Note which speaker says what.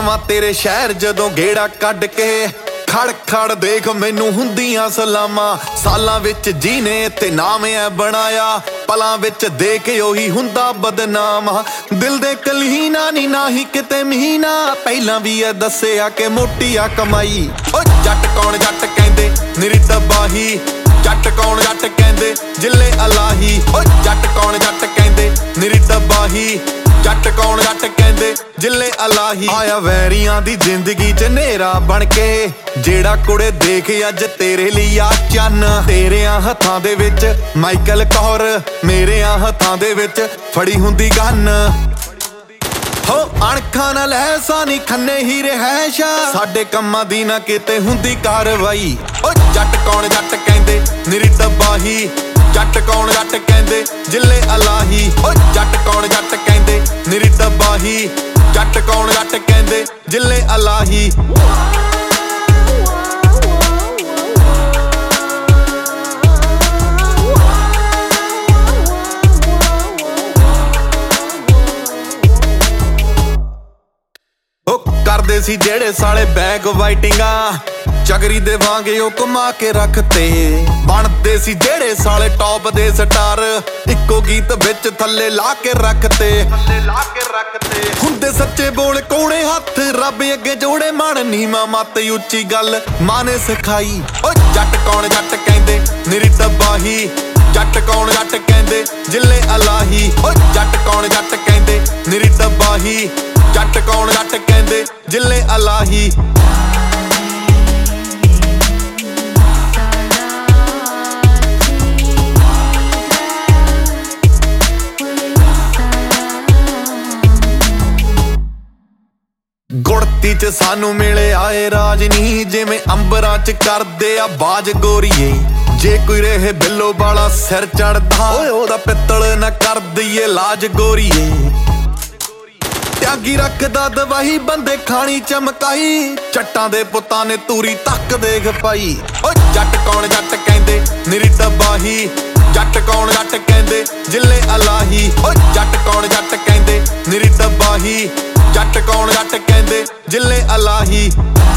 Speaker 1: ਆਵਾਂ ਤੇਰੇ ਸ਼ਹਿਰ ਜਦੋਂ ਗੇੜਾ ਕੱਢ ਕੇ ਖੜ ਖੜ ਦੇਖ ਮੈਨੂੰ ਹੁੰਦੀਆਂ ਸਲਾਮਾਂ। ਸਾਲਾਂ ਵਿੱਚ ਜੀਨੇ ਤੇ ਨਾਮ ਐ ਬਣਾਇਆ, ਪਲਾਂ ਵਿੱਚ ਦੇਖ ਉਹੀ ਹੁੰਦਾ ਬਦਨਾਮ। ਦਿਲ ਦੇ ਕਲੀਨਾ ਨੀ ਨਾਹੀ ਕਿਤੇ ਮਹੀਨਾ, ਪਹਿਲਾਂ ਵੀ ਐ ਦੱਸਿਆ ਕਿ ਮੋਟੀ ਆ ਕਮਾਈ। ਓ ਜੱਟ ਕੌਣ ਜੱਟ ਕਹਿੰਦੇ ਨਿਰੀ ਤਬਾਹੀ, ਜੱਟ ਕੌਣ ਜੱਟ ਕਹਿੰਦੇ ਜਿੱਲੇ ਅਲਾਹੀ। ਓ ਜੱਟ ਕੌਣ ਜੱਟ ਕਹਿੰਦੇ ਨਿਰੀ ਤਬਾਹੀ, ਜੱਟ ਕੌਣ ਜੱਟ ਕਹਿੰਦੇ ਜਿੱਲੇ ਅਲਾਹੀ। ਆਇਆ ਵੈਰੀਆਂ ਦੀ ਜ਼ਿੰਦਗੀ ਚ ਨੇਰਾ ਬਣ ਕੇ, ਜਿਹੜਾ ਕੁੜੇ ਦੇਖ ਅੱਜ ਤੇਰੇ ਲਈ ਆ ਚੰਨ। ਤੇਰਿਆਂ ਹੱਥਾਂ ਦੇ ਵਿੱਚ ਮਾਈਕਲ ਕੌਰ, ਮੇਰਿਆਂ ਹੱਥਾਂ ਦੇ ਵਿੱਚ ਫੜੀ ਹੁੰਦੀ ਗੰਨ। ਹੋ ਅਣਖਾਂ ਨਾਲ ਐਸਾ ਨੀ ਖੰਨੇ ਹੀ ਰਹਿਸ਼ਾ, ਸਾਡੇ ਕੰਮਾਂ ਦੀ ਨਾ ਕਿਤੇ ਹੁੰਦੀ ਕਾਰਵਾਈ। ਓ ਜੱਟ ਕੌਣ ਜੱਟ ਕਹਿੰਦੇ ਨਿਰੀ ਤਬਾਹੀ, ਜੱਟ ਕੌਣ ਜੱਟ ਕਹਿੰਦੇ ਜਿੱਲੇ ਅਲਾਹੀ। ਓ ਜੱਟ ਕੌਣ ਜੱਟ ਕਹਿੰਦੇ ਨਿਰੀ ਤਬਾਹੀ, ਜੱਟ ਕੌਣ ਜੱਟ ਕਹਿੰਦੇ ਜਿੱਲੇ ਅਲਾਹੀ। ਕਰਦੇ ਸੀ ਜਿਹੜੇ ਸਾਲੇ ਬੈਕ ਵਾਈਟਿੰਗਾਂ, ਚਗਰੀ ਦੇ ਵਾਂਗੇ ਉਹ ਕਮਾ ਕੇ ਰੱਖਤੇ। ਬਣਦੇ ਸੀ ਜਿਹੜੇ ਸਾਲੇ ਟੌਪ ਦੇ ਸਟਾਰ, ਇੱਕੋ ਗੀਤ ਵਿੱਚ ਥੱਲੇ ਲਾ ਕੇ ਰੱਖਤੇ। ਹੁੰਦੇ ਸੱਚੇ ਬੋਲ ਕੋਣੇ ਹੱਥ ਰੱਬ ਅੱਗੇ ਜੋੜੇ, ਮਨ ਨੀਵਾਂ ਮੱਤ ਉੱਚੀ ਗੱਲ ਮਾਂ ਨੇ ਸਿਖਾਈ। ਓ ਜੱਟ ਕੌਣ ਜੱਟ ਕਹਿੰਦੇ ਨਿਰੀ ਤਬਾਹੀ, ਜੱਟ ਕੌਣ ਜੱਟ ਕਹਿੰਦੇ ਜਿੱਲੇ ਅਲਾਹੀ। ਓ ਜੱਟ ਕੌਣ ਜੱਟ ਕਹਿੰਦੇ ਨਿਰੀ ਤਬਾਹੀ, ਜੱਟ ਕੌਣ ਜੱਟ ਕਹਿੰਦੇ ਜਿੱਲੇ ਅਲਾਹੀ। ਗੁੜਤੀ ਚ ਸਾਨੂੰ ਮਿਲੇ ਆਏ ਰਾਜਨੀ, ਜਿਵੇਂ ਅੰਬਰਾਂ ਚ ਕਰਦੇ ਆ ਬਾਜ ਗੋਰੀਏ। ਜੇ ਕੋਈ ਰਹੇ ਬਿੱਲੋ ਵਾਲਾ ਸਿਰ ਚੜਦਾ, ਓਏ ਉਹਦਾ ਪਿੱਤਲ ਨਾ ਕਰ ਦਈਏ ਲਾਜ ਗੋਰੀਏ। ਤਿਆਗੀ ਰੱਖਦਾ ਦਵਾਈ ਬੰਦੇ ਖਾਣੀ ਚਮਕਾਈ, ਚੱਟਾਂ ਦੇ ਪੁੱਤਾਂ ਨੇ ਤੂਰੀ ਤੱਕ ਦੇਖ ਪਾਈ। ਓ ਜੱਟ ਕੌਣ ਜੱਟ ਕਹਿੰਦੇ ਨਿਰੀ ਤਬਾਹੀ, ਜੱਟ ਕੌਣ ਜੱਟ ਕਹਿੰਦੇ ਜਿੱਲੇ ਅਲਾਹੀ। ਓ ਜੱਟ ਕੌਣ ਜੱਟ ਕਹਿੰਦੇ ਨਿਰੀ ਤਬਾਹੀ, ਜੱਟ ਕੌਣ ਜੱਟ ਕਹਿੰਦੇ ਜਿੱਲੇ ਅਲਾਹੀ।